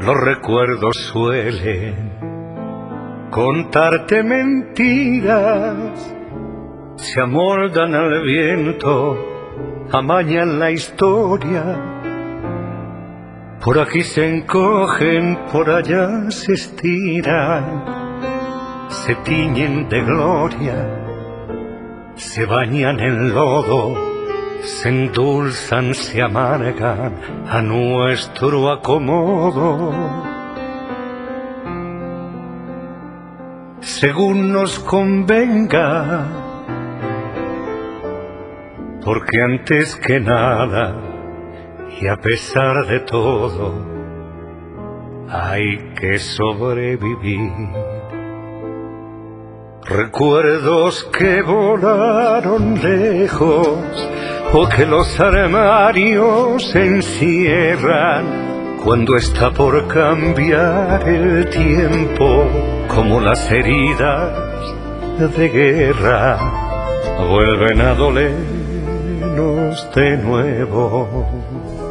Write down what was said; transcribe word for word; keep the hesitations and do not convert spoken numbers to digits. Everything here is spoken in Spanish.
Los recuerdos suelen contarte mentiras, se amoldan al viento, amañan la historia. Por aquí se encogen, por allá se estiran, se tiñen de gloria, se bañan en lodo, se endulzan, se amargan a nuestro acomodo. Según nos convenga, porque antes que nada y a pesar de todo hay que sobrevivir. Recuerdos que volaron lejos o que los armarios encierran cuando está por cambiar el tiempo, como las heridas de guerra vuelven a dolernos de nuevo.